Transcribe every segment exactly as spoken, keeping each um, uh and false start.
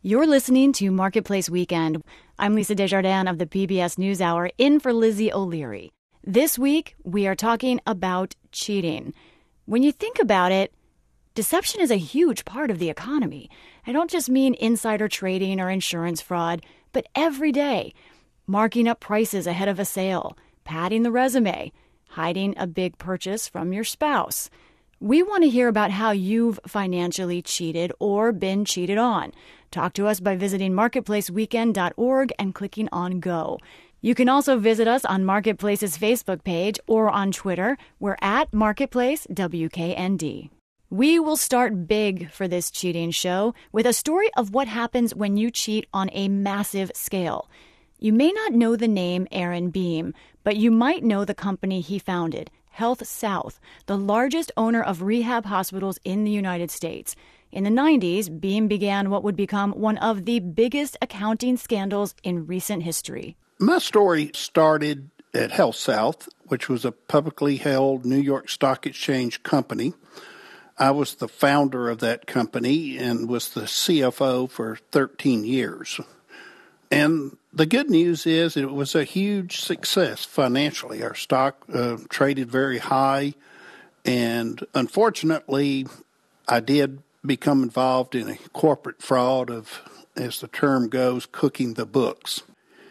You're listening to Marketplace Weekend. I'm Lisa Desjardins of the P B S NewsHour, in for Lizzie O'Leary. This week, we are talking about cheating. When you think about it, deception is a huge part of the economy. I don't just mean insider trading or insurance fraud, but every day. Marking up prices ahead of a sale, padding the resume, hiding a big purchase from your spouse. We want to hear about how you've financially cheated or been cheated on. Talk to us by visiting marketplace weekend dot org and clicking on Go. You can also visit us on Marketplace's Facebook page or on Twitter. We're at Marketplace W K N D. We will start big for this cheating show with a story of what happens when you cheat on a massive scale. You may not know the name Aaron Beam, but you might know the company he founded, Health South, the largest owner of rehab hospitals in the United States. In the nineties, Beam began what would become one of the biggest accounting scandals in recent history. My story started at Health South, which was a publicly held New York Stock Exchange company. I was the founder of that company and was the C F O for thirteen years. And the good news is it was a huge success financially. Our stock uh, traded very high, and unfortunately, I did become involved in a corporate fraud of, as the term goes, cooking the books.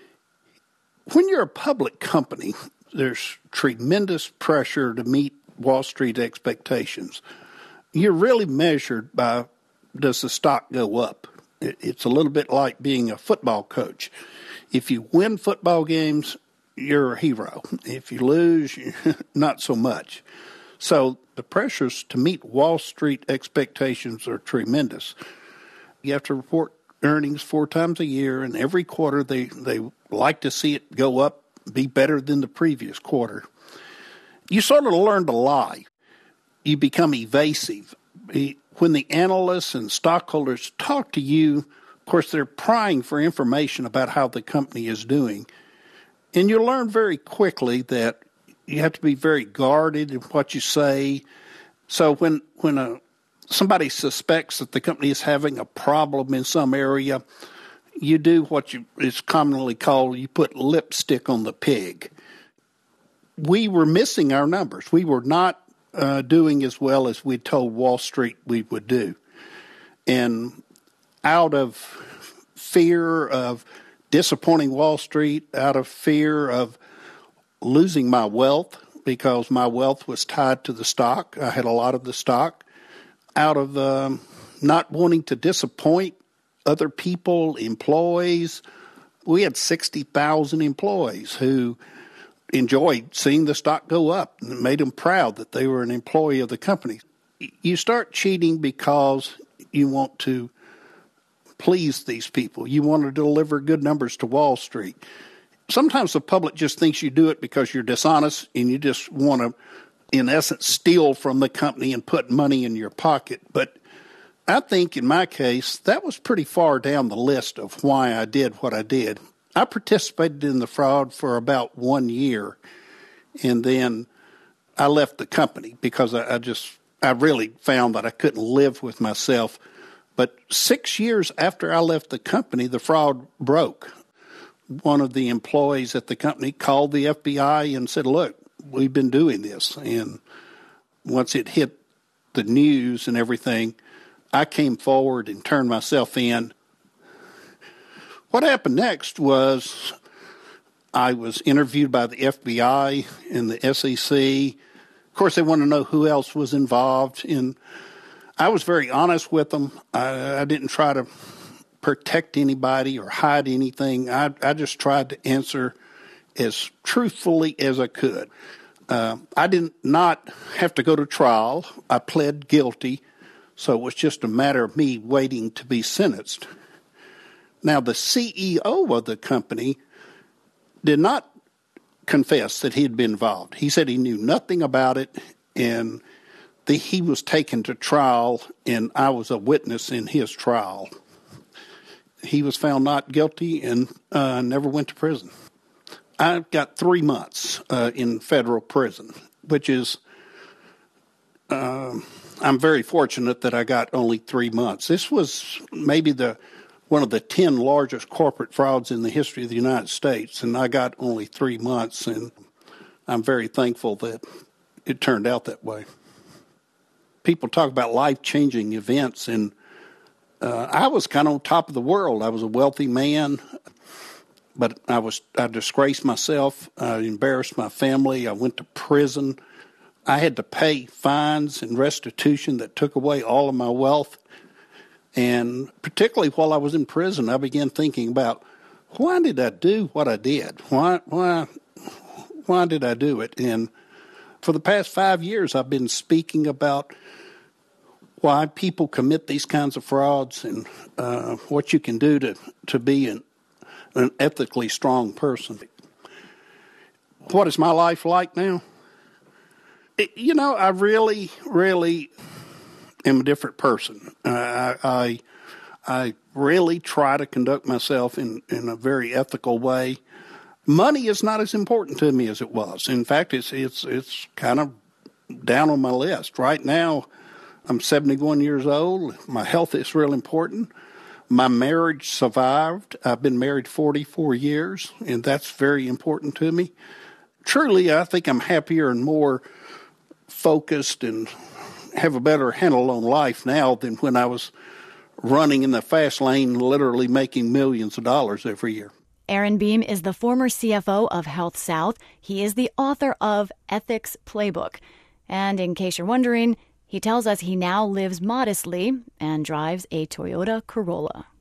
When you're a public company, there's tremendous pressure to meet Wall Street expectations. You're really measured by, does the stock go up? It's a little bit like being a football coach. If you win football games, you're a hero. If you lose, not so much. So the pressures to meet Wall Street expectations are tremendous. You have to report earnings four times a year, and every quarter they, they like to see it go up, be better than the previous quarter. You sort of learn to lie. You become evasive. When the analysts and stockholders talk to you, of course, they're prying for information about how the company is doing. And you learn very quickly that you have to be very guarded in what you say. So when when a, somebody suspects that the company is having a problem in some area, you do what you, is commonly called, you put lipstick on the pig. We were missing our numbers. We were not uh, doing as well as we told Wall Street we would do. And out of fear of disappointing Wall Street, out of fear of losing my wealth, because my wealth was tied to the stock, I had a lot of the stock, out of um, not wanting to disappoint other people, employees. We had sixty thousand employees who enjoyed seeing the stock go up, and it made them proud that they were an employee of the company. You start cheating because you want to please these people. You want to deliver good numbers to Wall Street. Sometimes the public just thinks you do it because you're dishonest and you just want to, in essence, steal from the company and put money in your pocket. But I think in my case, that was pretty far down the list of why I did what I did. I participated in the fraud for about one year, and then I left the company because I, I just, I really found that I couldn't live with myself. But six years after I left the company, the fraud broke. One of the employees at the company called the F B I and said, look, we've been doing this. And once it hit the news and everything, I came forward and turned myself in. What happened next was I was interviewed by the F B I and the S E C. Of course, they wanted to know who else was involved. And I was very honest with them. I, I didn't try to protect anybody or hide anything. I, I just tried to answer as truthfully as I could. Uh, I did not have to go to trial. I pled guilty, so it was just a matter of me waiting to be sentenced. Now, the C E O of the company did not confess that he had been involved. He said he knew nothing about it, and the, he was taken to trial, and I was a witness in his trial. He was found not guilty and uh, never went to prison. I got three months uh, in federal prison, which is, uh, I'm very fortunate that I got only three months. This was maybe the one of the ten largest corporate frauds in the history of the United States, and I got only three months, and I'm very thankful that it turned out that way. People talk about life-changing events, and uh, I was kind of on top of the world. I was a wealthy man, but I was I disgraced myself. I embarrassed my family. I went to prison. I had to pay fines and restitution that took away all of my wealth. And particularly while I was in prison, I began thinking about, why did I do what I did? Why, why, why did I do it? And for the past five years, I've been speaking about why people commit these kinds of frauds and uh, what you can do to, to be an, an ethically strong person. What is my life like now? It, you know, I really, really am a different person. Uh, I, I I really try to conduct myself in, in a very ethical way. Money is not as important to me as it was. In fact, it's it's it's kind of down on my list. Right now, I'm seventy-one years old. My health is real important. My marriage survived. I've been married forty-four years, and that's very important to me. Truly, I think I'm happier and more focused and have a better handle on life now than when I was running in the fast lane, literally making millions of dollars every year. Aaron Beam is the former C F O of Health South. He is the author of Ethics Playbook. And in case you're wondering, he tells us he now lives modestly and drives a Toyota Corolla.